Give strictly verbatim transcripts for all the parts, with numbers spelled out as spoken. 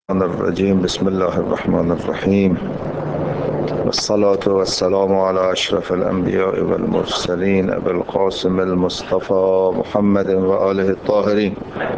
الرجيم بسم الله الرحمن الرحيم والصلاة والسلام على أشرف الأنبياء والمرسلين أبي القاسم المصطفى محمد وآله الطاهرين.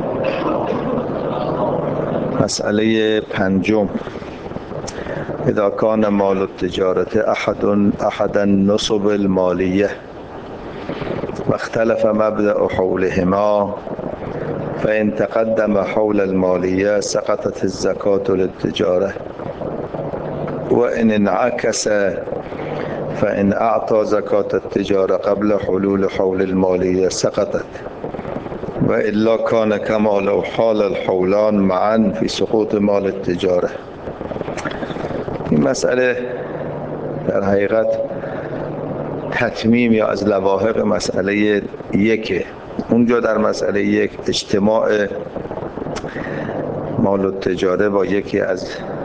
مسئله پنجم: اذا كان مال التجارة أحد أحد النصب المالية واختلف مبدأ حولهما فإن تقدم حول المالية سقطت الزكاة للتجارة، وإن انعكس فإن أعطى زكاة التجارة قبل حلول حول المالية سقطت، وإلا كان كما لو حال الحولان معا في سقوط مال التجارة. این مسئله در حقیقت تتمیم یا از لواحق مسئله یکه. اونجا در مسئله یک اجتماع مال التجاره با یکی از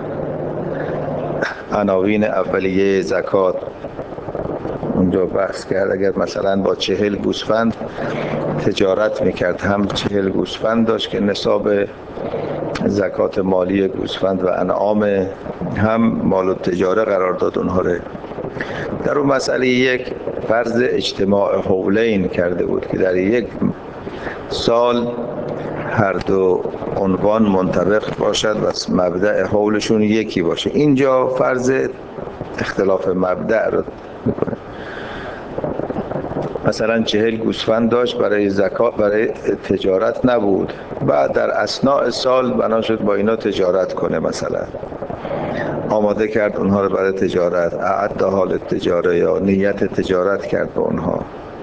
عناوین اولیه زکات اونجا بحث کرد. اگر مثلا با چهل گوسفند تجارت میکرد، هم چهل گوسفند داشت که نصاب زکات مالی گوسفند و انعام، هم مال التجاره قرار داد اونها رو. در اون مسئله یک فرض اجتماع حولین کرده بود که در یک سال هر دو عنوان منطبق باشد و مبدأ حولشون یکی باشه. اینجا فرض اختلاف مبدأ رو میکنه. مثلا چهل گوسفند داشت، برای زکات برای تجارت نبود، بعد در اثناء سال بنا شد با اینا تجارت کنه، مثلا آماده کرد اونها رو برای تجارت، اعد حال تجاره یا نیت تجارت کرد با اونها.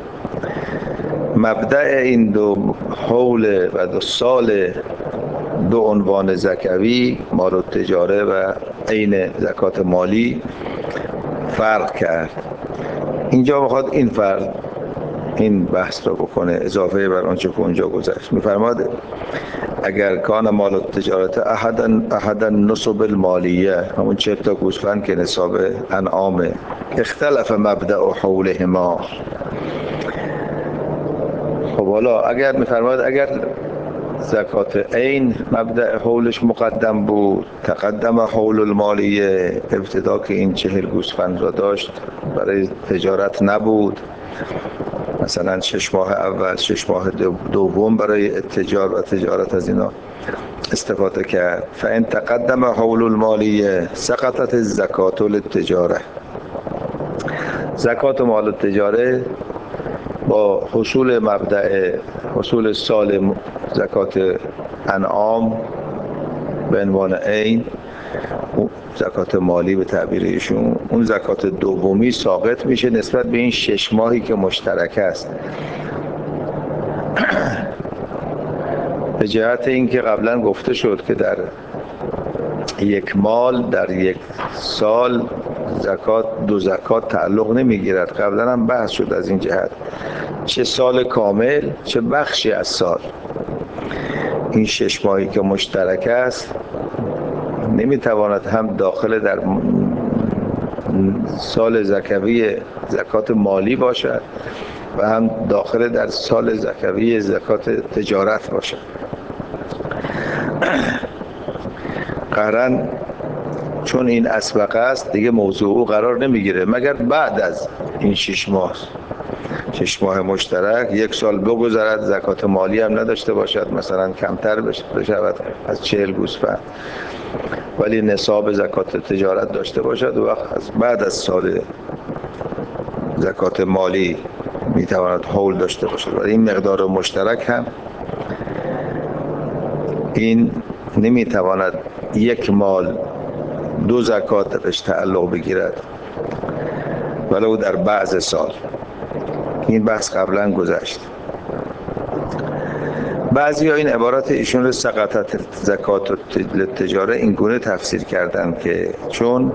مبدأ این دو حول و دو سال دو عنوان زکوی مال التجاره و عین زکات مالی فرق کرد. اینجا بخواد این فرق این بحث رو بکنه اضافه بر آنچه که اونجا گذشت. می‌فرماد اگر کان مال التجارت احد احد النصب المالیه، همون چهل تا گوسفند که نصاب انعامه، اختلف مبدأ حولهما. خب حالا اگر می‌فرماد اگر زکات عین مبدأ حولش مقدم بود، تقدم حول المالیه، ابتدا که این چهل گوسفند را داشت برای تجارت نبود، مثلا شش ماه اول شش ماه دوم برای اتجار و تجارت از اینا استفاده کرد. فإن تقدم حول المالیه سقطت الزکاة للتجاره. زکات مال التجاره با حصول مبدأ حصول سال زکات انعام به عنوان عین، زکات مالی به تعبیر ایشون، اون زکات دومی ساقط میشه نسبت به این شش ماهی که مشترک است. به جهت اینکه قبلا گفته شد که در یک مال در یک سال زکات دو زکات تعلق نمیگیرد. قبلا هم بحث شد از این جهت، چه سال کامل چه بخشی از سال. این شش ماهی که مشترک است نمیتواند هم داخل در سال زکوی زکات مالی باشد و هم داخل در سال زکوی زکات تجارت باشد. قهرن چون این اسبقه است دیگه موضوع قرار نمیگیره مگر بعد از این شش ماه شش ماه مشترک یک سال بگذرد، زکات مالی هم نداشته باشد، مثلا کمتر بشود از چهل گوسفند، ولی نصاب زکات تجارت داشته باشد، و از بعد از سال زکات مالی میتواند حول داشته باشد. ولی این مقدار مشترک هم این نمیتواند یک مال دو زکات بهش تعلق بگیرد ولو در بعض سال. این بحث قبلا گذشت. بعضی ها این عبارت ایشون رو سقطت زکات التجاره این گونه تفسیر کردن که چون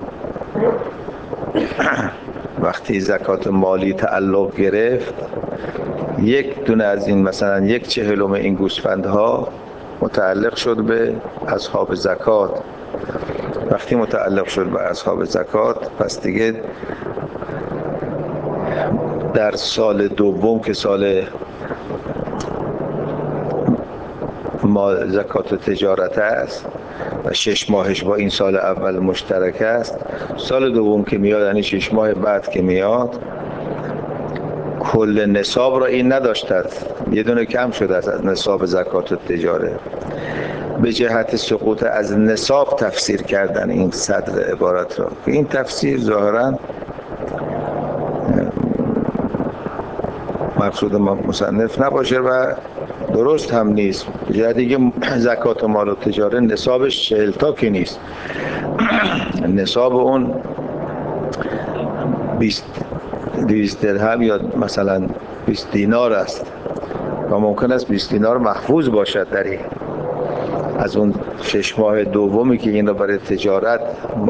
وقتی زکات مالی تعلق گرفت، یک دونه از این مثلا یک چهلم این گوسفندها متعلق شد به اصحاب زکات. وقتی متعلق شد به اصحاب زکات، پس دیگه در سال دوم که سال ما زکات تجارت است و شش ماهش با این سال اول مشترک است، سال دوم که میاد یعنی شش ماه بعد که میاد کل نصاب را این نداشتد، یه دونه کم شده است از نصاب زکات التجاره. به جهت سقوط از نصاب تفسیر کردن این صدر عبارت را. این تفسیر ظاهراً مقصود مصنف نباشه و درست هم نیست. به جهتی که زکات مال التجاره نصابش چهل تا که نیست، نصاب اون بیست درهم یا مثلا بیست دینار است و ممکن است بیست دینار محفوظ باشد در این. از اون شش ماه دومی که این رو برای تجارت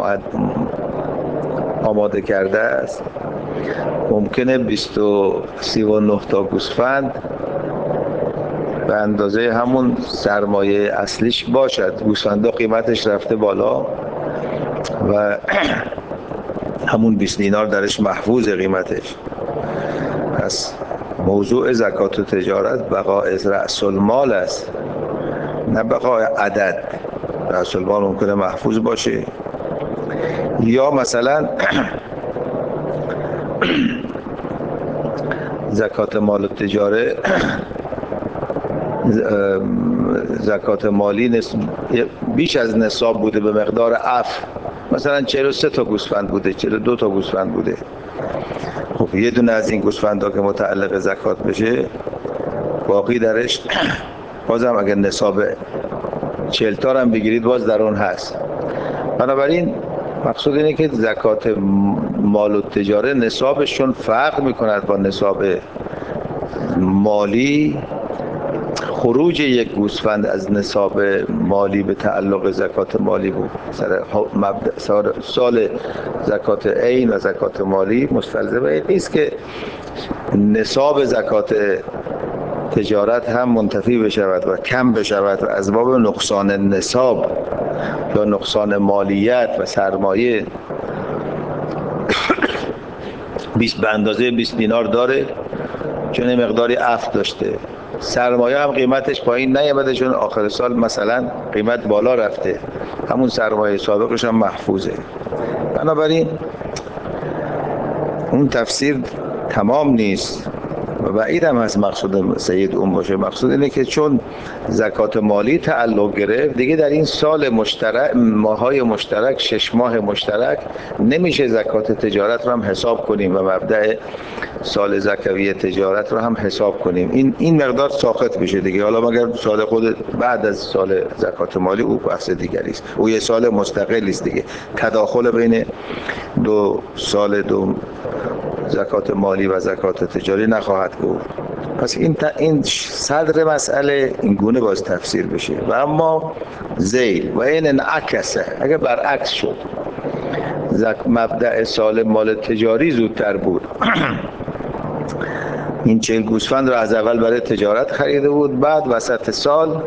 آماده کرده است ممکنه بیست و سی و نه تا گوسفند به اندازه همون سرمایه اصلیش باشد. گوسفندا قیمتش رفته بالا و همون بیست دینار درش محفوظ قیمتش. پس موضوع زکات و تجارت بقای رأس المال است، نه بقای عدد. رأس المال ممکنه محفوظ باشه یا مثلا زکات مال التجاره زکات مالی بیش از نصاب بوده به مقدار عفو، مثلا چهل و سه تا گوسفند بوده، چهل و دو تا گوسفند بوده. خب یه دونه از این گوسفندا که متعلق زکات بشه باقی درش بازم اگر نصاب چهل تا هم بگیرید باز در اون هست. بنابراین مقصود اینه که زکات مال و تجاره نصابشون فرق میکند با نصاب مالی. خروج یک گوسفند از نصاب مالی به تعلق زکات مالی بود. سر سال زکات عین و زکات مالی مستلزم این نیست که نصاب زکات تجارت هم منتفی بشود و کم بشود و از باب نقصان نصاب یا نقصان مالیت و سرمایه بیست به اندازه بیست دینار داره چون مقداری عفو داشته، سرمایه هم قیمتش پایین نیامده چون آخر سال مثلا قیمت بالا رفته، همون سرمایه سابقش هم محفوظه. بنابراین اون تفسیر تمام نیست و بعید هم هست مقصود سید اون باشه. مقصود اینه که چون زکات مالی تعلق گرفت دیگه در این سال مشترک، ماهای مشترک، شش ماه مشترک، نمیشه زکات تجارت رو هم حساب کنیم و مبدأ سال زکوی تجارت رو هم حساب کنیم. این این مقدار ساقط میشه دیگه. حالا مگر سال خود بعد از سال زکات مالی او بحث دیگری است، او یه سال مستقلی است دیگه. تداخل بین دو سال دو زکات مالی و زکات تجاری نخواهد بود. پس این این صدر مسئله این گونه باز تفسیر بشه. و اما ذیل و این انعکسه، اگه برعکس شد مبدأ سال مال تجاری زودتر بود این چهل گوسفند رو از اول برای تجارت خریده بود، بعد وسط سال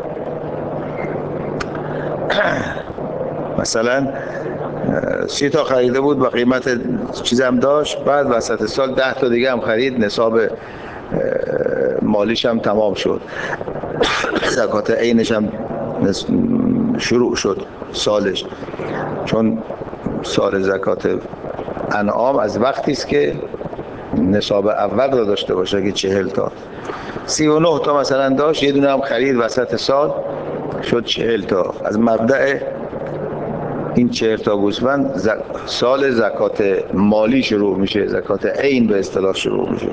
مثلا سی تا خریده بود و قیمت چیزم داشت، بعد وسط سال ده تا دیگه هم خرید، نصاب مالیش هم تمام شد، زکات عینش هم شروع شد سالش. چون سال زکات انعام از وقتی است که نصاب اول رو داشته باشه که چهل تا، سی و نه تا مثلا داشت، یه دونه هم خرید وسط سال شد چهل تا. از مبدأ این چهل تا گوسفند زک... سال زکات مالی شروع میشه، زکات عین به اصطلاح شروع میشه.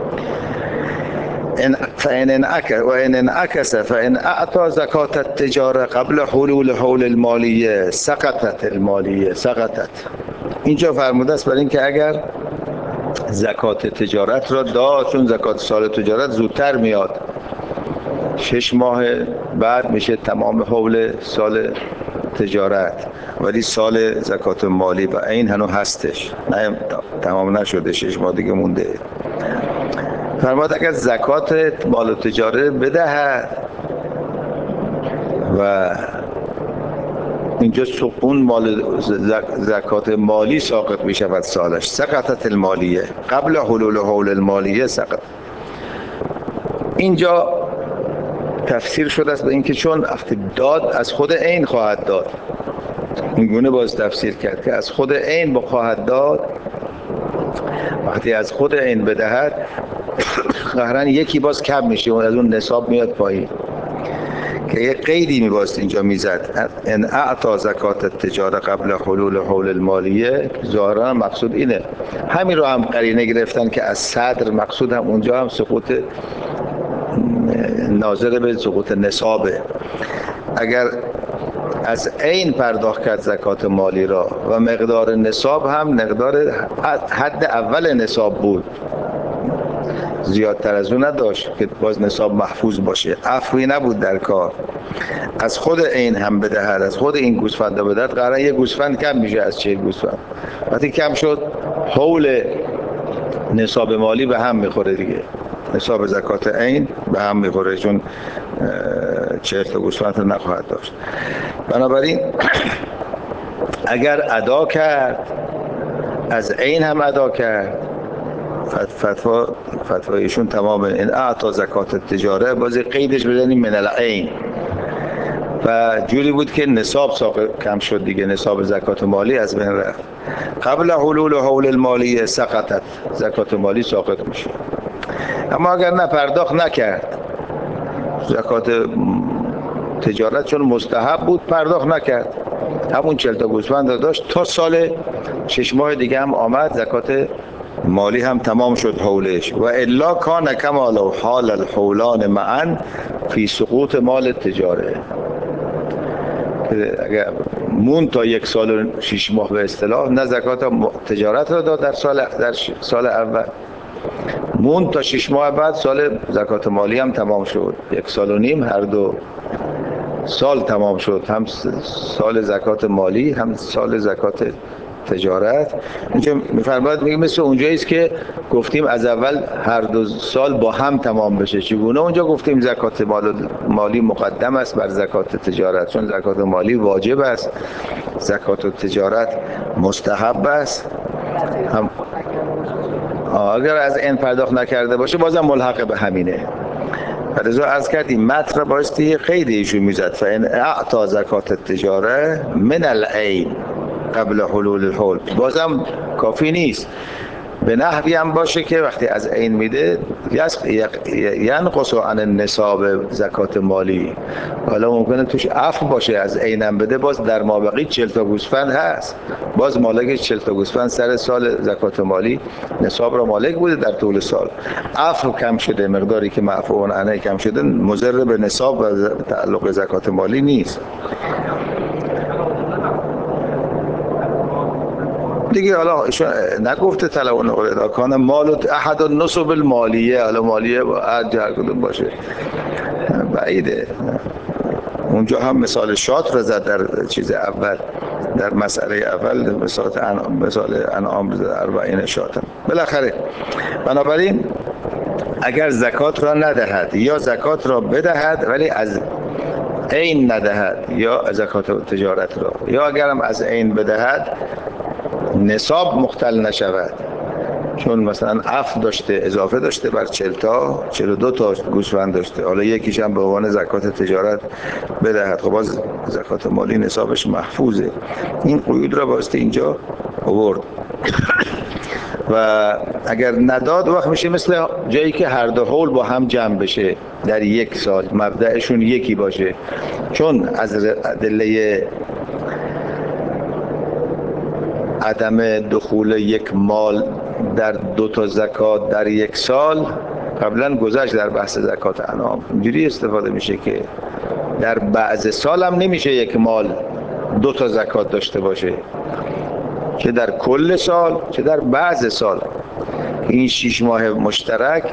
ان فان انعكس وان انعكس فان اعطى زکات التجاره قبل حلول حول المالیه سقطت المالیه سقطت. اینجا فرموده است برای اینکه اگر زکات تجارت را داد، چون زکات سال تجارت زودتر میاد، شش ماه بعد میشه تمام حول سال تجارت، ولی سال زکات مالی و عین هنوز هستش، نه تمام نشده، شش ماه دیگه مونده. فرمود اگر زکات مال تجاره بدهد و اینجا اون مال زکات مالی ساقط می شود سالش، سقطت المالیه قبل حلول حول المالیه سقط. اینجا تفسیر شده است به اینکه چون داد از خود عین خواهد داد، این گونه باز تفسیر کرد که از خود عین خواهد داد. وقتی از خود عین بدهد قهرن یکی باز کم میشه و از اون نصاب میاد پایین، که یک قیدی میباست اینجا میزد ان اعطا زکات التجاره قبل حلول حول المالیه. ظاهرا مقصود اینه، همین رو هم قرینه گرفتن که از صدر مقصود هم اونجا هم سقوط ناظر به سقوط نصابه. اگر از عین پرداخت کرد زکات مالی را و مقدار نصاب هم مقدار حد اول نصاب بود، زیادتر از اون نداشت که باز نصاب محفوظ باشه، عفوی نبود در کار. از خود عین هم بدهد، از خود این گوسفند بدهد، قراره یه گوسفند کم میشه از چهل گوسفند. وقتی کم شد حول نصاب مالی به هم میخوره دیگه، نصاب زکات عین به هم میخوره، چون چهل تا گوسفند نخواهد داشت. بنابراین اگر ادا کرد، از عین هم ادا کرد، فتوا فتوایشون تمامه. این اعطا زکات التجاره بازی قیدش بزنیم من العین، و جوری بود که نصاب ساقط کم شد دیگه، نصاب زکات مالی از بین رفت. قبل حلول حول المالی سقطت، زکات مالی ساقط میشه. اما اگر نه پرداخت نکرد، زکات تجارت چون مستحب بود پرداخت نکرد، همون چهل تا گوسفند داشت تا سال شش ماه دیگه هم آمد، زکات مالی هم تمام شد حولش. و الا کان کما لو حال الحولان معا فی سقوط مال تجاره. اگر مون تا یک سال و شش ماه به اصطلاح، نه زکات تجارت را داد در سال در سال اول، مون تا شش ماه بعد سال زکات مالی هم تمام شد، یک سال و نیم، هر دو سال تمام شد، هم سال زکات مالی هم سال زکات تجارت. اینجا میفرماید میگه مثل اونجایی است که گفتیم از اول هر دو سال با هم تمام بشه. چگونه اونجا گفتیم زکات مالی مقدم است بر زکات تجارت، چون زکات مالی واجب است، زکات تجارت مستحب است. هم اگر از این پرداخت نکرده باشه بازم ملحق به همینه. فلذا عرض کردیم متن را بایستی قید ایشون میزد فان اعطا زکات التجاره من العین قبل حلول الحول. بازم کافی نیست، به نحوی هم باشه که وقتی از عین میده ینقص عن النصاب زکات مالی. حالا ممکنه توش عفو باشه، از عین هم بده، باز در مابقی چهل تا گوسفند هست، باز مالک چهل تا گوسفند سر سال زکات مالی نصاب را مالک بوده در طول سال. عفو کم شده، مقداری که معفو عنه کم شده مضر به نصاب و تعلق زکات مالی نیست دیگه. حالا ایشون نگفته طلب اذا کان مال احد النصب المالیه، حالا مالیه هر کدوم باشه بعیده. اونجا هم مثال شات را زد در چیز اول، در مسئله اول مثال انعام، مثال انعام زد اربعین شات. بالاخره بنابراین اگر زکات را ندهد یا زکات را بدهد ولی از عین ندهد، یا زکات تجارت را، یا اگرم از عین بدهد نصاب مختل نشود، چون مثلا عفو داشته، اضافه داشته بر چهل تا، چهل و دو تا گوسفند داشته، حالا یکیش هم به عنوان زکات تجارت بدهد، خب باز زکات مالی نصابش محفوظه. این قیود را باسته اینجا آورد. و اگر نداد وقت میشه مثل جایی که هر دو حول با هم جمع بشه در یک سال، مبدأشون یکی باشه، چون از ادله عدم دخول یک مال در دو تا زکات در یک سال قبلا گذشت در بحث زکات انعام، اینجوری استفاده میشه که در بعض سال هم نمیشه یک مال دو تا زکات داشته باشه، چه در کل سال چه در بعض سال. این شش ماه مشترک،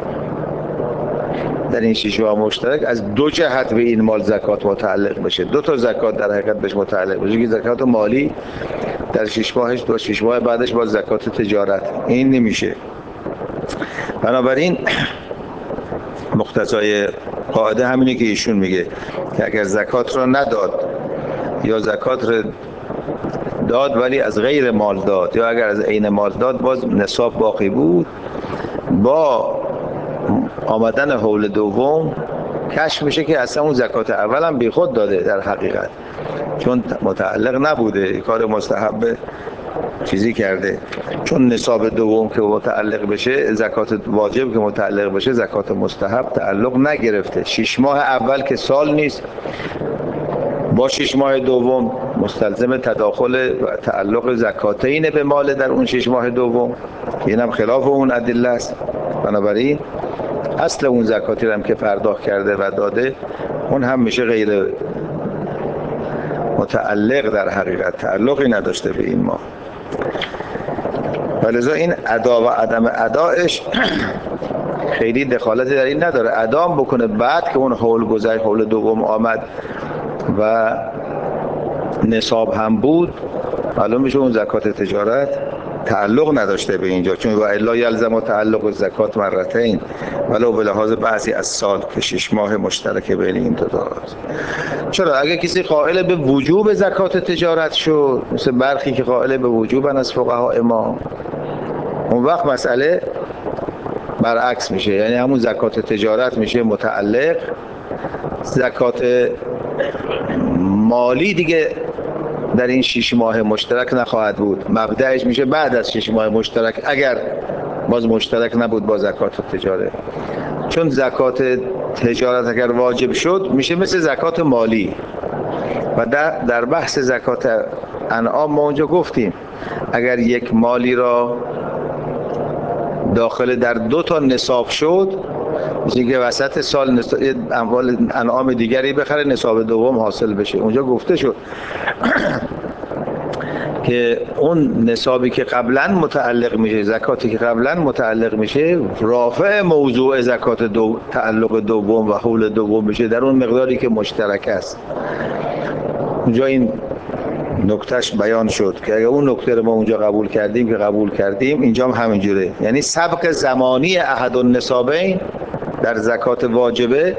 در این شش ماه مشترک از دو جهت به این مال زکات متعلق بشه، دو تا زکات در حقیقت بهش متعلق بشه، که زکات مالی در شش ماهش با شش ماه بعدش با زکات تجارت، این نمیشه. بنابراین مقتضای قاعده همینه که ایشون میگه که اگر زکات را نداد یا زکات را داد ولی از غیر مال داد، یا اگر از عین مال داد باز نصاب باقی بود، با آمدن حول دوم کشف میشه که اصلا اون زکات اول هم بی خود داده در حقیقت، چون متعلق نبوده، کار مستحب چیزی کرده. چون نصاب دوم که متعلق بشه، زکات واجب که متعلق بشه، زکات مستحب تعلق نگرفته. شش ماه اول که سال نیست، با شش ماه دوم مستلزم تداخل و تعلق زکاتین به مال در اون شش ماه دوم، اینم خلاف اون ادله است. بنابراین اصل اون زکاتی هم که پرداخت کرده و داده، اون هم میشه غیر متعلق، در حقیقت تعلقی نداشته به این ماه. ولذا این ادا و عدم ادایش خیلی دخالتی در این نداره. ادام بکنه بعد که اون حول گذشت، حول دوم آمد و نصاب هم بود، معلوم میشه اون زکات تجارت تعلق نداشته به اینجا، چون و الا یلزم تعلق زکات مرتين ولو به لحاظ بعضی از سال که شش ماه مشترک بین این دو تا. چرا اگه کسی قائل به وجوب زکات تجارت شد، مثل برخی که قائل به وجوبن از فقهای ما، اون وقت مسئله برعکس میشه، یعنی همون زکات تجارت میشه متعلق، زکات مالی دیگه در این شش ماه مشترک نخواهد بود، مبدأش میشه بعد از شش ماه مشترک، اگر باز مشترک نبود با زکات تجارت. چون زکات تجارت اگر واجب شد میشه مثل زکات مالی. و در, در بحث زکات انعام ما اونجا گفتیم اگر یک مالی را داخل در دو تا نصاب شد، مثل که وسط سال نصاب اموال انعام دیگری بخره، نصاب دوم حاصل بشه. اونجا گفته شد که اون نصابی که قبلا متعلق میشه، زکاتی که قبلا متعلق میشه، رافع موضوع زکات دو تعلق دوم و حول دوم میشه در اون مقداری که مشترک است. اونجا این نکتهش بیان شد که اگه اون نکته رو ما اونجا قبول کردیم که قبول کردیم، اینجا هم همینجوره. یعنی سبق زمانی احد النصابین در زکات واجبه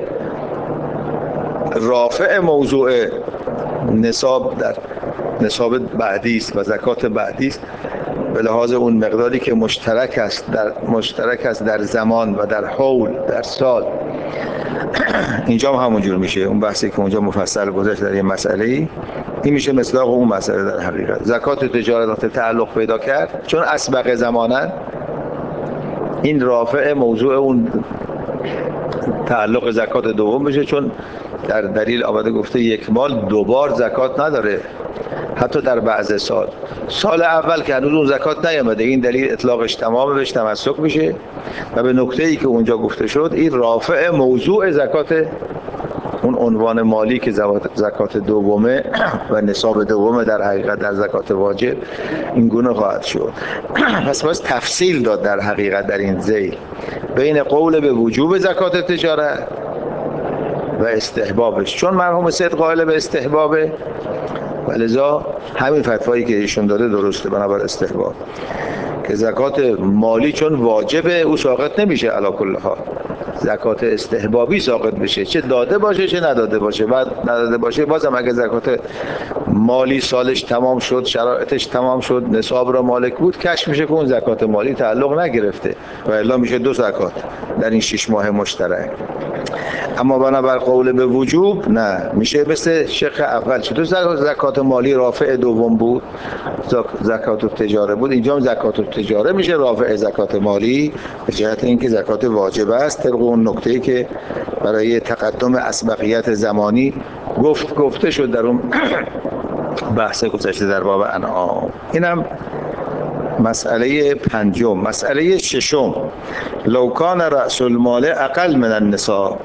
رافع موضوع نصاب در نصاب بعدی است و زکات بعدی است به لحاظ اون مقداری که مشترک است در مشترک است در زمان و در حول در سال. اینجا هم همونجور میشه. اون بحثی که اونجا مفصل گذاشت در این مسئله، این میشه مصداق اون مسئله در حقیقت. زکات تجارت تعلق پیدا کرد چون اسبق زمانن، این رافع موضوع اون تعلق زکات دوم بشه، چون در دلیل آمده گفته یک مال دوبار زکات نداره، حتی در بعض سال. سال اول که هنوز اون زکات نیامده، این دلیل اطلاقش تمامه، بهش تمسک میشه و به نکته‌ای که اونجا گفته شد، این رافع موضوع زکات اون عنوان مالی که زکات دومه و نصاب دومه در حقیقت در زکات واجب، این گونه خواهد شد. پس باز تفصیل داد در حقیقت در این ذیل بین قول به وجوب زکات تجارت و استحبابش، چون مرحوم سید قائل به استحبابه و لذا همین فتوایی که ایشون داده درسته، بنابر استحباب که زکات مالی چون واجبه او ساقط نمیشه علی کل حال، زکات استحبابی ساقط بشه، چه داده باشه چه نداده باشه. بعد نداده باشه بازم اگه زکات مالی سالش تمام شد، شرایطش تمام شد، نصاب را مالک بود، کش میشه که اون زکات مالی تعلق نگرفته و الا میشه دو زکات در این شش ماه مشترک. اما بنابر قول به وجوب نه، میشه مثل شق اول. چطور زکات مالی رافع دوم بود، زکات تجاره بود، اینجا هم زکات تجاره میشه رافع زکات مالی به جهت اینکه زکات واجب است، طبق اون نکته‌ای که برای تقدم اسبقیت زمانی گفت گفته شد در اون بحث گذشته در باب انعام. اینم مسئله پنجم. مسئله ششم، لو کان رأس المال اقل من النصاب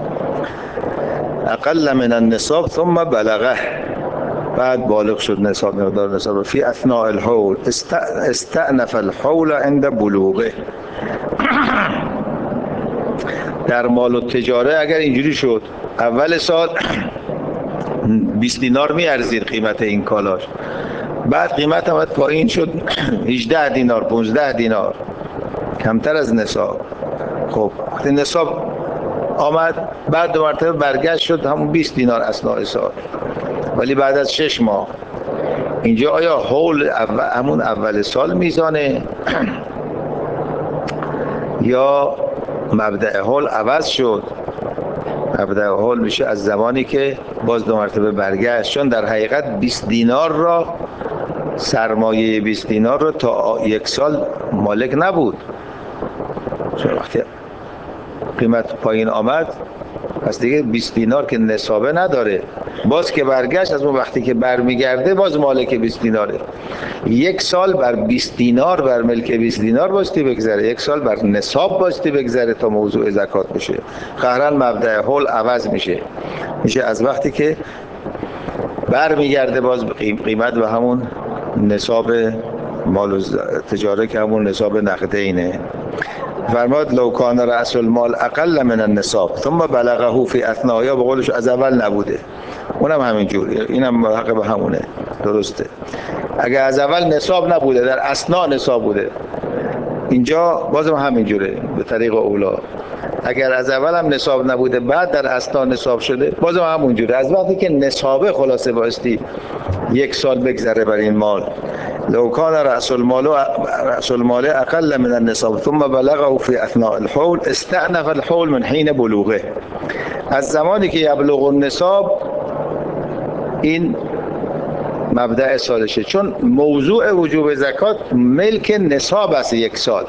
اقل من النصاب ثم بلغه، بعد بالغ شد نصاب مقدار نصاب فی اثناء الحول استأنف الحول عند بلوغه. در مال و تجاره اگر اینجوری شد اول سال بیست دینار میارزید قیمت این کالاش، بعد قیمت آمد پایین شد هجده دینار پانزده دینار، کمتر از نصاب. خب وقتی نصاب آمد بعد دو مرتبه برگشت شد همون بیست دینار اثناء سال، ولی بعد از شش ماه، اینجا آیا حول اول همون اول سال میزانه یا مبدأ حول عوض شد؟ مبدأ حول میشه از زمانی که باز دو مرتبه برگشت، چون در حقیقت بیست دینار را، سرمایه بیست دینار را تا یک سال مالک نبود، چون وقتی قیمت پایین آمد پس دیگه بیست دینار که نصابه نداره، باز که برگشت از اون وقتی که برمیگرده باز مالک بیست دیناره. یک سال بر بیست دینار، بر ملک بیست دینار باستی بگذره، یک سال بر نصاب باستی بگذره تا موضوع زکات بشه. قهرن مبدأ حول عوض میشه، میشه از وقتی که برمیگرده باز قیمت و همون نصاب مال تجاره که همون نصاب نقدینه. فرماد لو کان رأس المال اقل من النصاب ثم بلغه فی اثناء، به قولش از اول نبوده، اونم همین جوریه، اینم ملحق به همونه، درسته. اگر از اول نصاب نبوده، در اثناء نصاب بوده، اینجا بازم همین جوره به طریق اولا. اگر از اول هم نصاب نبوده بعد در اثناء نصاب شده، بازم همون جوره. از وقتی که نصابه خلاصه باستی یک سال بگذره بر این مال. لو کان رأس المال رأس المال اقل من النصاب ثم بلغه في اثناء الحول استأنف الحول من حين بلوغه، از زمانی که یبلغ النصاب این مبدأ سالشه، چون موضوع وجوب زکات ملک نصاب است یک سال.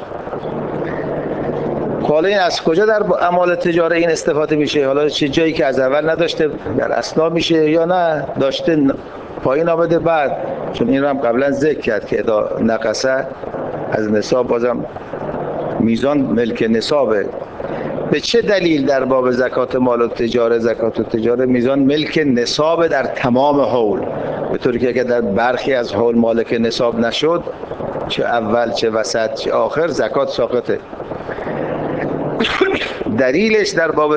حالا این از کجا در اعمال تجاره این استفاده میشه؟ حالا چه جایی که از اول نداشته در اثنا میشه یا نه داشته پایین آمده بعد؟ چون این رو هم قبلا ذکر کرد که اذا نقصه از نصاب بازم میزان ملک نصابه. به چه دلیل در باب زکات مال و تجاره، زکات و تجاره میزان ملک نصاب در تمام حول، به طوری که اگر در برخی از حول مالک نصاب نشد، چه اول چه وسط چه آخر، زکات ساقطه. دلیلش در باب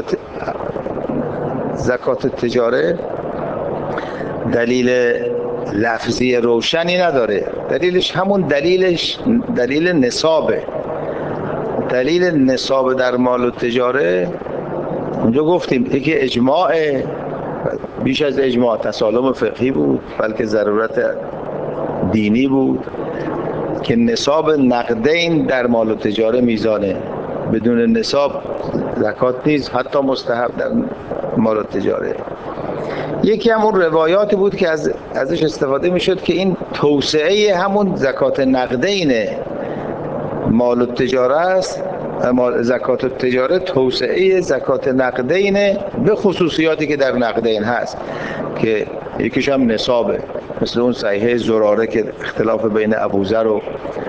زکات تجاره دلیل لفظی روشنی نداره، دلیلش همون دلیلش دلیل نصابه. دلیل نصاب در مال و تجاره اونجا گفتیم یکی اجماع، بیش از اجماع تسالم فقهی بود، بلکه ضرورت دینی بود که نصاب نقدین در مال و تجاره میزانه، بدون نصاب زکات نیست، حتی مستحب در مال و تجاره. یکی همون روایاتی بود که از ازش استفاده میشد که این توسعه همون زکات نقدین مال و تجاره است، زکات التجاره توسعه زکات نقدین به خصوصیاتی که در نقدین هست که یکیش هم نصابه، مثل اون صحیحه زراره که اختلاف بین ابوذر و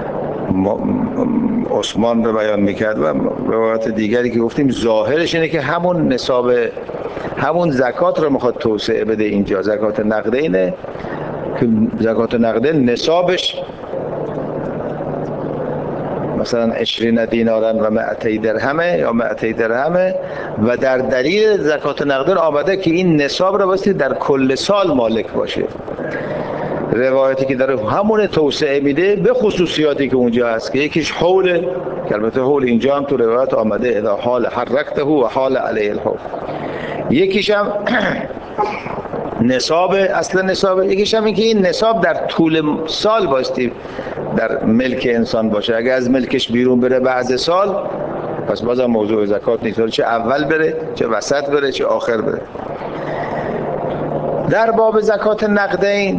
عثمان رو بیان میکرد و روایات دیگری که گفتیم ظاهرش اینه که همون نصاب همون زکات رو میخواد توسعه بده. اینجا زکات نقدینه که زکات نقدین نصابش مثلا عشرین دینارن و مئتی درهمه یا مئتی درهمه و در دلیل زکات نقدین آمده که این نصاب رو باستی در کل سال مالک باشه. روایتی که داره همون توسعه میده به خصوصیاتی که اونجا هست که یکیش حوله، که البته حول اینجا هم تو روایت آمده اذا حال حرکته و حال علیه الحول. یکیش هم نصاب، اصلا نصاب. یکیش هم این که این نصاب در طول سال باستی در ملک انسان باشه، اگر از ملکش بیرون بره بعد سال پس بازم موضوع زکات نیست، چه اول بره چه وسط بره چه آخر بره. در باب زکات نقدین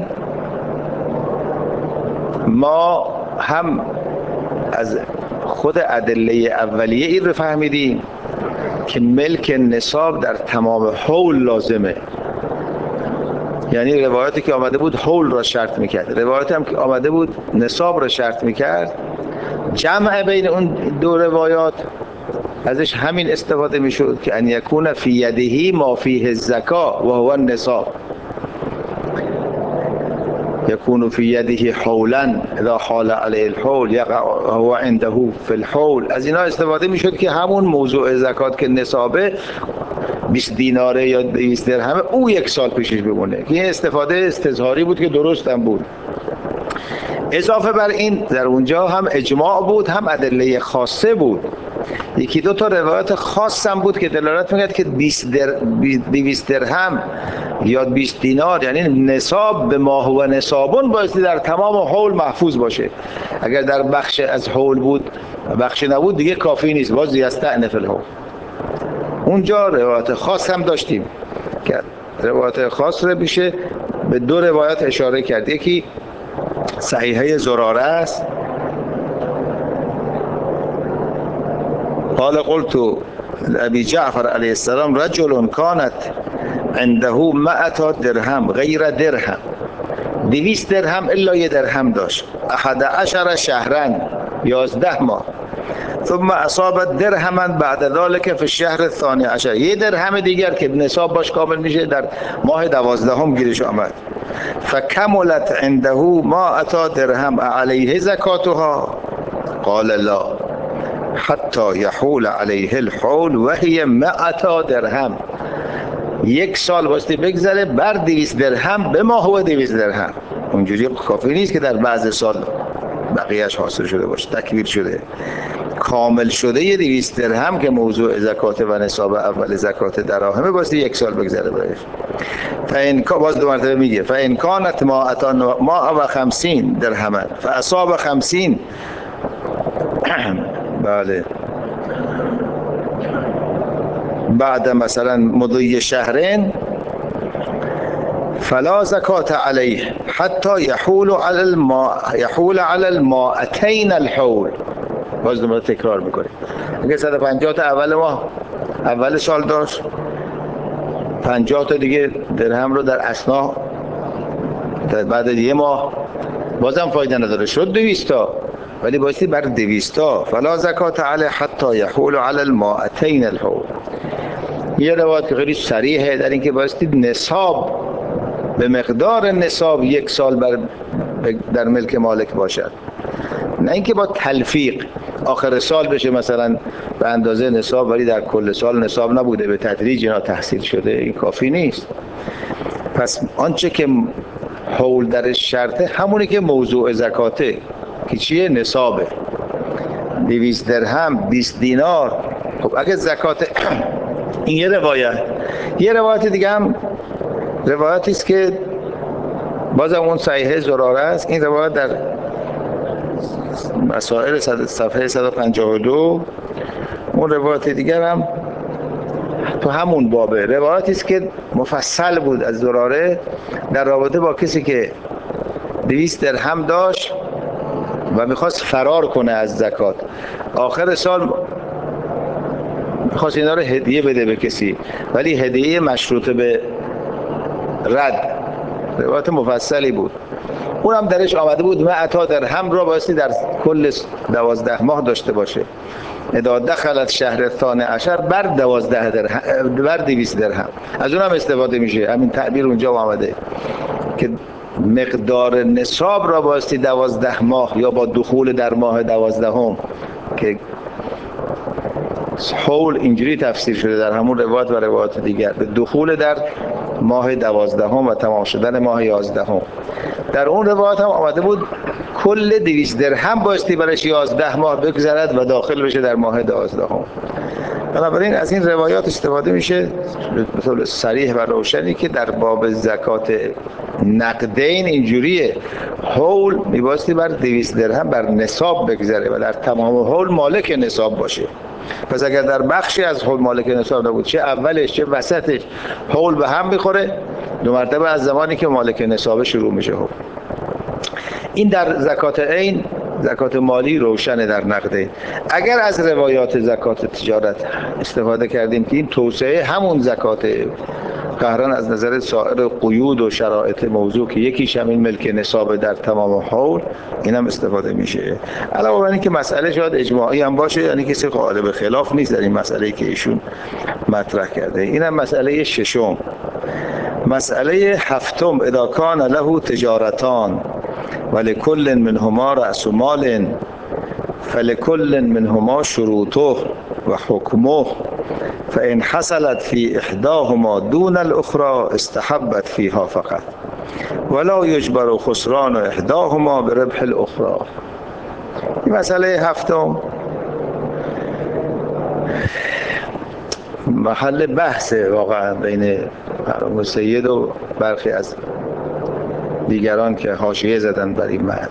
ما هم از خود ادله اولیه این رو فهمیدیم که ملک نصاب در تمام حول لازمه، یعنی روایاتی که آمده بود حول را شرط میکرد، روایاتی هم که آمده بود نصاب را شرط میکرد، جمع بین اون دو روایات ازش همین استفاده میشد که ان یکون فی یده ما فیه الزکا و هو النصاب، یکون فی یده حولا اذا حال علیه الحول یقع هو عنده فی الحول. از اینا استفاده میشد که همون موضوع زکات که نصابه بیست دیناره یا دویست درهمه او یک سال پیشش بمونه، که این استفاده استظهاری بود که درست هم بود. اضافه بر این در اونجا هم اجماع بود هم ادله خاصه بود، یکی دو تا روایت خاص هم بود که دلالت میکرد که دویست درهم یا بیست دینار یعنی نصاب به ما هو نصابون بایستی در تمام حول محفوظ باشه. اگر در بخش از حول بود بخش نبود دیگه کافی نیست، باز یستأنف الحول. اونجا روایت خاص هم داشتیم که روایت خاص رو میشه به دو روایت اشاره کرد. یکی صحیحه زراره است، قال قلت ابی جعفر علیه السلام رجل کانت عنده مئة درهم غیر درهم، دویست درهم الا یه درهم داشت، احد عشر شهرا یازده ماه، ثم اصابت درهما بعد ذلك فی الشهر الثانی عشر، یه درهم دیگر که نصاب باش کامل میشه در ماه دوازدهم گیرش آمد. فکملت عنده مائة درهم علیه زکاتها، قال لا حتی یحول علیه الحول و هی مائة درهم، یک سال باستی بگذره بر دویست درهم به ماه و دویست درهم. اونجوری کافی نیست که در بعض سال بقیهش حاصل شده باشه، تکمیل شده کامل شده یه دویست درهم که موضوع زکات و نصاب اول زکات دراهمه باستی یک سال بگذره برایش. فإن باز دو مرتبه میگه فإن كانت ماء و خمسین درهم فاصاب خمسین، بله، بعد مثلا مضی شهرین فلا زکات علیه حتی یحول علی الماء یحول علی المائتین الحول. باز دوباره تکرار میکنیم. اگه صد و پنجاه تا اول ماه اول سال داشت، پنجاه تا دیگه درهم رو در اثنا بعد یه ماه بازم فایده نداره، شد دویست تا، ولی بایستی بر دویست تا فلا زکات علیه حتی یحول علی المائتین الحول. یه روایت خیلی صریحه در اینکه بایستی نصاب به مقدار نصاب یک سال بر در ملک مالک باشد، نه اینکه با تلفیق آخر سال بشه مثلا به اندازه نصاب ولی در کل سال نصاب نبوده، به تدریج اینا تحصیل شده، این کافی نیست. پس آنچه که حول درش شرطه همونی که موضوع زکاته که چیه؟ نصابه. دویست درهم، بیست دینار. خب اگه زکات این یه روایت. یه روایت دیگه هم روایتی است که بازم اون صحیحه زراره است. این روایت در مسائل صفحه صد و پنجاه و دو. اون روایت دیگر هم تو همون بابه، روایتی است که مفصل بود از زراره در رابطه با کسی که دویست درهم داشت و میخواست فرار کنه از زکات، آخر سال میخواست اینا رو هدیه بده به کسی، ولی هدیه مشروطه به رد. روایت مفصلی بود. اونم درش آمده بود مائة درهم را بایستی در کل دوازده ماه داشته باشه. اذا دخلت شهر الثانی عشر بر دوازده درهم بر دویست درهم. از اونم استفاده میشه، همین تعبیر اونجا آمده که مقدار نصاب را بایستی دوازده ماه یا با دخول در ماه دوازدهم که حول اینجوری تفسیر شده در همون روایت و روایات دیگر، به دخول در ماه دوازدهم و تمام شدن ماه یازدهم. در اون روایت هم آمده بود کل دویست درهم بایستی برش یازده ماه بگذرد و داخل بشه در ماه دوازدهم. بنابراین از این روایات استفاده میشه به طور صریح و روشنی که در باب زکات نقدین اینجوریه، حول میبایستی بر دویست درهم بر نصاب بگذره و در تمام حول مالک نصاب باشه. پس اگر در بخشی از حول مالک نصاب نبود، چه اولش چه وسطش حول به هم میخوره، دو مرتبه از زمانی که مالک نصاب شروع میشه حول. این در زکات عین، زکات مالی روشنه در نقده. اگر از روایات زکات تجارت استفاده کردیم که این توسعه همون زکات قهرن از نظر سایر قیود و شرایط موضوع که یکیش همین ملک نصاب در تمام حول، این هم استفاده میشه. علاوه بر این که مسئله شاید اجماعی هم باشه، یعنی کسی غالب خلاف نیست در این مسئله که ایشون مطرح کرده. این هم مسئله ششم. مسئله هفتم، اذا کان له تجارتان ولکل منهما رأس مال فلکل منهما شروطه و حکمه فإن حصلت في إحداهما دون الأخرى استحبت فيها فقط ولا يجبر خسران إحداهما بربح الأخرى. این مسئله هفتم محل بحث واقعا بین مسید و برخی از دیگران که حاشیه زدن بر این متن.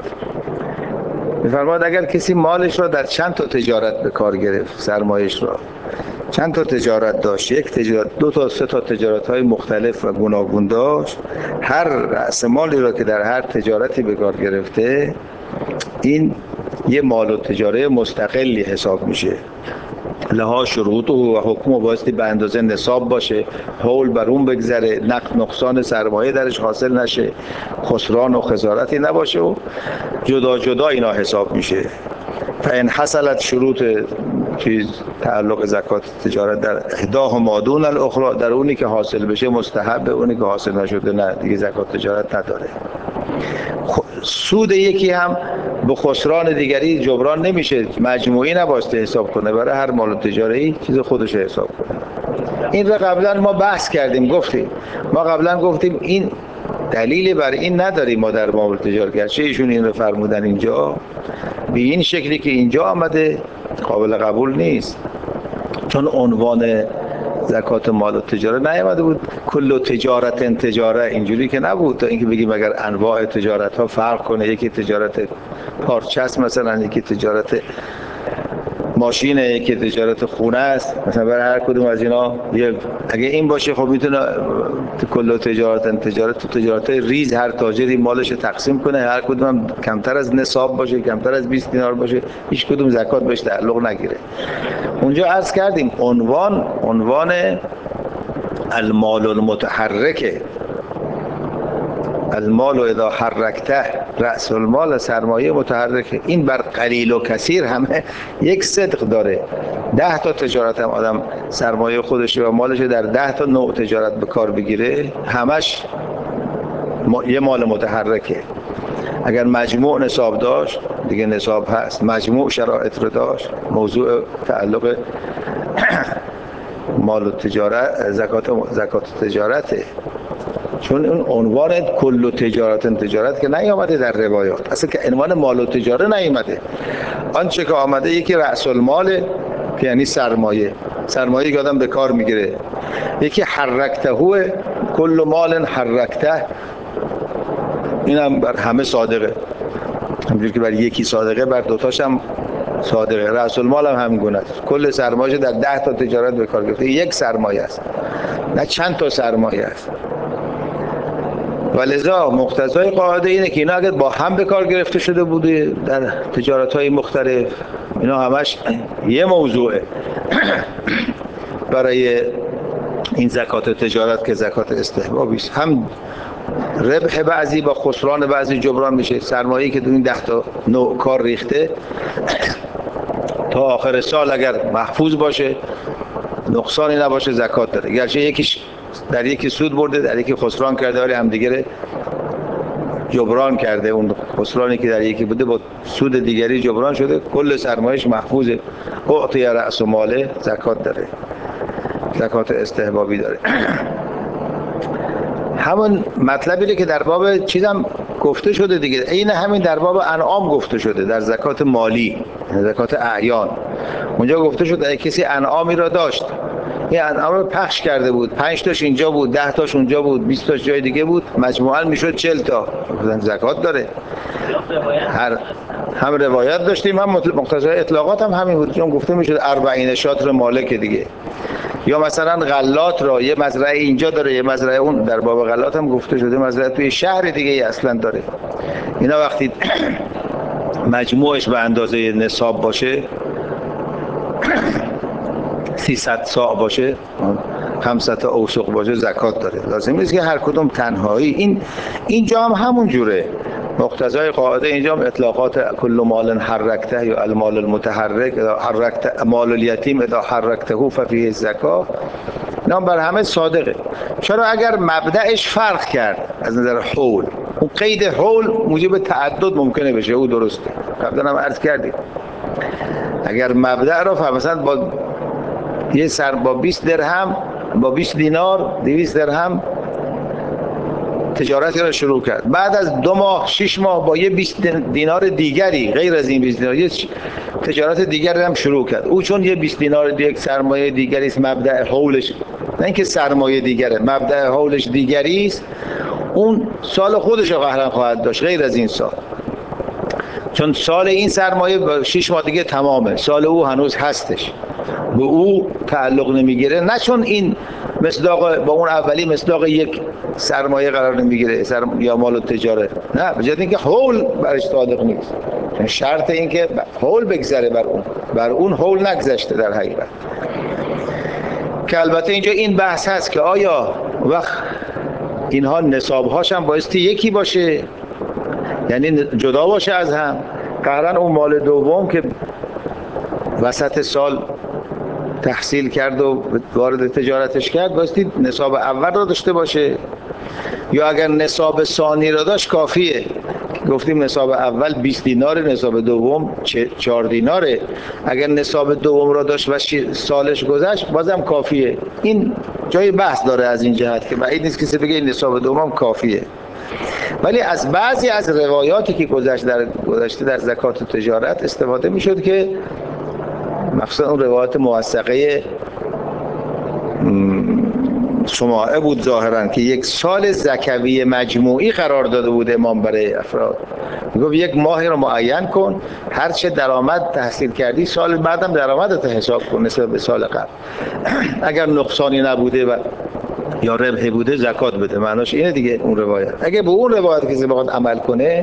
می‌فرماد اگر کسی مالش را در چند تا تجارت به کار گرفت، سرمایش را چند تا تجارت داشت، یک تجارت، دو تا سه تا تجارت های مختلف و گوناگون داشت. هر رأس مالی را که در هر تجارتی به کار گرفته، این یه مال و تجاره مستقلی حساب میشه. لها شروط و حکم و بایستی به اندازه نصاب باشه، حول بر اون بگذره، نقصان سرمایه درش حاصل نشه، خسران و خسارتی نباشه و جدا جدا اینا حساب میشه. فإن حصلت شروط چیز تعلق زکات تجارت در احداهما دون الاخرى، در اونی که حاصل بشه مستحب، اونی که حاصل نشده نه، دیگه زکات تجارت نداره. سود یکی هم به خسران دیگری جبران نمیشه، مجموعی نباسته حساب کنه، برای هر مال تجاری چیز خودش حساب کنه. این رو قبلا ما بحث کردیم، گفتیم ما قبلا گفتیم این دلیلی بر این نداریم ما در مال تجارت، گرچه ایشون این رو فرمودن اینجا به این شکلی که اینجا آمده قابل قبول نیست، چون عنوان زکات مال و تجاره نیامده بود کل تجارت تجاره، اینجوری که نبود تا اینکه بگیم اگر انواع تجارت ها فرق کنه، یکی تجارت پارچه است مثلا، یکی تجارت ماشینه، یکی تجارت خونه است مثلا، برای هر کدوم از اینا اگه این باشه خب میتونه کل تجارت تجارت تو تجارت ریز هر تاجری مالش تقسیم کنه، هر کدوم هم کمتر از نصاب باشه، کمتر از بیست دینار باشه، هیچ کدوم زکات بهش تعلق نگیره. اونجا عرض کردیم عنوان عنوان المال المتحرکه، المال اذا حرکته، رأس المال سرمایه متحرکه. این بر قلیل و کثیر همه یک صدق داره. ده تا تجارت هم آدم سرمایه خودش و مالش در ده تا نوع تجارت به کار بگیره، همش یه مال متحرکه. اگر مجموع نصاب داشت دیگه نصاب هست، مجموع شرایط رو داشت، موضوع تعلق مال و تجارت زکات زکات تجارته، چون اون عنوان کل تجارت تجارت که نیامده در روایات، اصلا که عنوان مال و تجاره نیامده. آنچه که آمده یکی رأس المال که یعنی سرمایه، سرمایه که آدم به کار میگیره، یکی حرکته هو کل مال حرکته، اینم بر همه صادقه، همونجوری که بر یکی صادقه بر دوتاش هم صادقه. رأس المال هم همین گونه است، کل سرمایه در ده تا تجارت به کار گرفته، یک سرمایه است نه چند تا سرمایه است. ولذا مقتضای قاعده اینه که اینا اگر با هم به کار گرفته شده بوده در تجارت‌های مختلف، اینا همش یه موضوعه برای این زکات تجارت که زکات استحبابی است، هم ربح بعضی با خسران بعضی جبران میشه. سرمایه‌ای که تو این ده تا نوع کار ریخته تا آخر سال اگر محفوظ باشه، نقصانی نباشه، زکات داره. گرچه یکیش در یکی سود برده، در یکی خسران کرده، ولی همدیگه جبران کرده، اون خسرانی که در یکی بوده با سود دیگری جبران شده، کل سرمایه‌اش محفوظه. اعطی رأس مال زکات داره، زکات استحبابی داره. همون مطلبی که در باب چیزم گفته شده دیگه، این همین در باب انعام گفته شده، در زکات مالی، زکات اعیان. اونجا گفته شده اگه کسی انعامی را داشت، این انعام رو پخش کرده بود، پنج تاش اینجا بود، ده تاش اونجا بود، بیست تاش جای دیگه بود، مجموعاً میشد چهل تا، زکات داره. هر هم روایت داشتیم، هم مقتضای اطلاقات هم همین بود، چون گفته میشد اربعین شاطر مالک دیگه. یا مثلا غلات را یه مزرعه اینجا داره، یه مزرعه اون، در باب غلات هم گفته شده مزرعه توی شهر دیگه ای اصلا داره. اینا وقتی مجموعش به اندازه نصاب باشه، سیصد صاع باشه، خمسط اوسق باشه، زکات داره. لازم نیست که هر کدوم تنهایی. این اینجا هم همون جوره، مقتضای قاعده اینجا هم اطلاقات کل مال حرکته یا المال المتحرک، اذا حرکت مال الیتیم اذا حرکته ففیه الزکات، نام بر همه صادقه. چرا اگر مبدأش فرق کرد از نظر حول، اون قید حول موجب تعدد ممکنه بشه، او درسته، قبلا هم عرض کردیم. اگر مبدأ رو فهم، مثلا با یه سر با بیست درهم، با بیست دینار، دویست درهم تجارتی رو شروع کرد، بعد از دو ماه شش ماه با یه بیست دینار دیگری غیر از این بیست دینار یه تجارت دیگری هم شروع کرد. او چون یه بیست دینار دیگه سرمایه دیگری است، مبدأ حولش نه اینکه سرمایه دیگره، مبدأ حولش دیگری است، اون سال خودش رو قهرن خواهد داشت غیر از این سال، چون سال این سرمایه شش ماه دیگه تمامه، سال او هنوز هستش. به او تعلق نمیگیره، نه چون این مصداق با اون اولی مصداق یک سرمایه قرار نمیگیره سرم... یا مال و تجاره، نه، به جهت اینکه حول برش صادق نیست. شرط این که حول بگذره بر اون، بر اون حول نگذشته در حقیقت. که البته اینجا این بحث هست که آیا وقت اینها نصابهاش هم بایستی یکی باشه، یعنی جدا باشه از هم. قهرن اون مال دوم که وسط سال تحصیل کرد و وارد تجارتش کرد بایستی نصاب اول را داشته باشه، یا اگر نصاب ثانی را داشت کافیه. گفتیم نصاب اول بیست دینار، نصاب دوم چهار دیناره. اگر نصاب دوم را داشت و سالش گذشت بازم کافیه. این جای بحث داره از این جهت که بعید نیست کسی بگه این نصاب دوم کافیه. ولی از بعضی از روایاتی که گذشت در گذشته در زکات تجارت استفاده میشد که مخصوصا اون روایات موثقه سماعه بود ظاهرا که یک سال زکوی مجموعی قرار داده بود امام برای افراد. میگفت یک ماهی رو معین کن، هر چه درآمد تحصیل کردی سال بعدم درآمدت حساب کن نسبت به سال قبل. اگر نقصانی نبوده و یا ربحی بوده زکات بده. معناش اینه دیگه اون روایت. اگه به اون روایت کسی بخواد عمل کنه،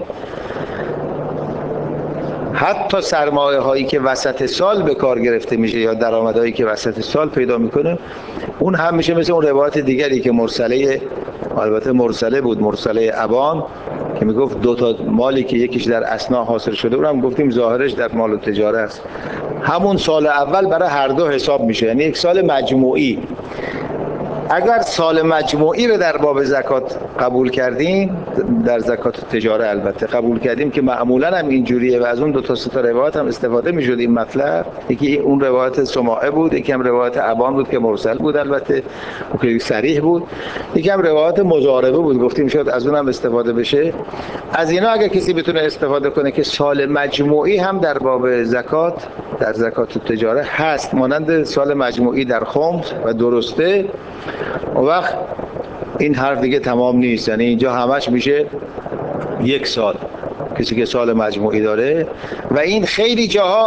حتی سرمایه هایی که وسط سال به کار گرفته میشه یا درآمدهایی که وسط سال پیدا میکنه، اون هم میشه مثل اون روایت دیگری که مرسله، البته مرسله بود، مرسله ابان، که میگفت دو تا مالی که یکیش در اثنا حاصل شده اونم گفتیم ظاهرش در مال و تجاره است. همون سال اول برای هر دو حساب میشه، یعنی یک سال مجموعی. اگر سال مجموعی رو در باب زکات قبول کردیم، در زکات تجاره البته قبول کردیم که معمولا هم اینجوریه و از اون دو تا سه تا روایت هم استفاده میشد این مطلب. یکی اون روایت سماعه بود، یکی هم روایت ابان بود که مرسل بود البته که صریح بود، یکی هم روایت مضاربه بود گفتیم شد از اون هم استفاده بشه. از اینا اگر کسی بتونه استفاده کنه که سال مجموعی هم در باب زکات در زکات تجاره هست، مانند سال مجموعی در خمس و درسته، اون وقت این حرف دیگه تمام نیست. یعنی اینجا همش میشه یک سال کسی که سال مجموعی داره. و این خیلی جاها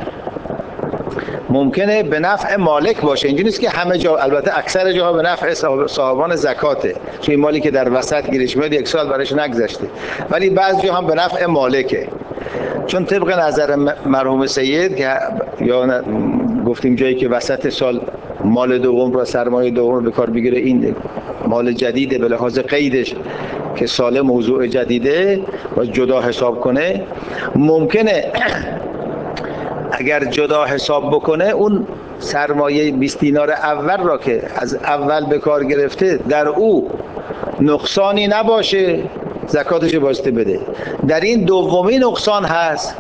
ممکنه به نفع مالک باشه، اینجوری نیست که همه جا، البته اکثر جاها به نفع صاحبان زکاته، چون این مالی که در وسط گیرش میاد یک سال برایش نگذشته. ولی بعضی جا هم به نفع مالکه، چون طبق نظر مرحوم سید که یا گفتیم جایی که وسط سال مال دوم را سرمایه دوم رو به کار بگیره، این مال جدیده به لحاظ قیدش که سال موضوع جدیده و جدا حساب کنه، ممکنه اگر جدا حساب بکنه اون سرمایه بیست دینار اول را که از اول به کار گرفته در او نقصانی نباشه، زکاتش بایسته بده. در این دومی نقصان هست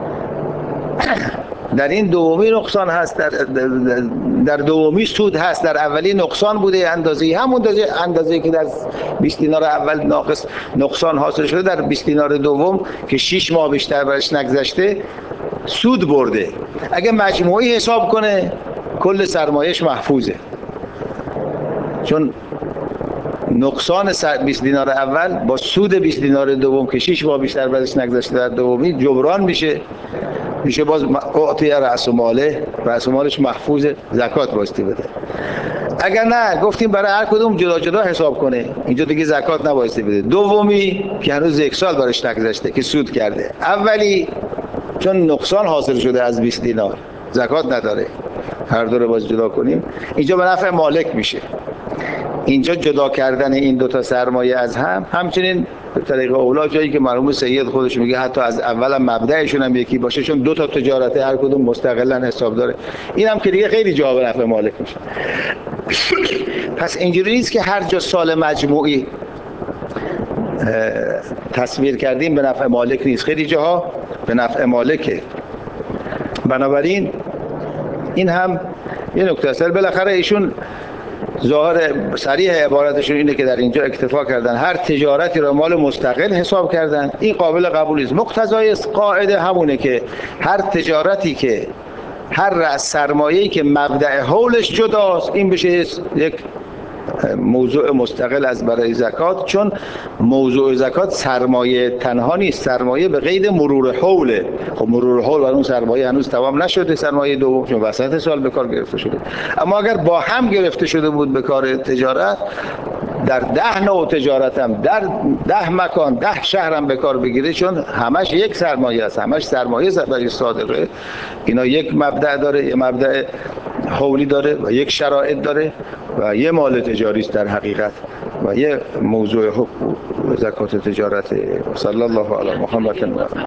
در این دومی نقصان هست در, در, در دومی سود هست، در اولی نقصان بوده اندازه همون اندازه اندازه که در بیست دینار اول ناقص نقصان حاصل شده، در بیست دینار دوم که شش ماه بیشتر برش نگذشته سود برده. اگه مجموعی حساب کنه کل سرمایهش محفوظه، چون نقصان بیست دینار اول با سود بیست دینار دوم که شش ماه بیشتر برش نگذشته در دومی جبران میشه، میشه باز اعطیه رأس ماله، رأس مالش محفوظه، زکات بایستی بده. اگر نه گفتیم برای هر کدوم جدا جدا حساب کنه، اینجا دیگه زکات نبایستی بده. دومی که هنوز یک سال برش نگذشته که سود کرده، اولی چون نقصان حاصل شده از بیست دینار زکات نداره. هر دو رو باز جدا کنیم، اینجا به نفع مالک میشه. اینجا جدا کردن این دو تا سرمایه از هم، همچنین به طریق اولا جایی که مرحوم سید خودش میگه حتی از اول هم مبدأشون هم یکی باشه، چون دو تا تجارت هر کدوم مستقلا حساب داره، این هم که دیگه خیلی جا به نفع مالک میشه. پس اینجوری نیست که هر جا سال مجموعی تصویر کردیم به نفع مالک نیست، خیلی جاها به نفع مالکه. بنابراین این هم یه نکته است. بالاخره ایشون ظاهر صریح عبارتشون اینه که در اینجا اکتفا کردن، هر تجارتی را مال مستقل حساب کردن. این قابل قبول است. مقتضای قاعده همونه که هر تجارتی که هر رأس سرمایه‌ای که مبدأ حولش جداست، این بشه یک موضوع مستقل از برای زکات، چون موضوع زکات سرمایه تنها نیست، سرمایه به قید مرور حوله. خب مرور حول برای اون سرمایه هنوز تمام نشده، سرمایه دوم چون وسط سال به کار گرفته شده. اما اگر با هم گرفته شده بود به کار تجارت، در ده نوع تجارت هم در ده مکان ده شهر هم به کار بگیره، چون همش یک سرمایه است، همش سرمایه برای صادره. اینا یک مبدأ داره، یک مبدأ حولی داره و یک شرایط داره و یه مال تجاری است در حقیقت و یه موضوع زکات تجارت. صلی الله علی محمد.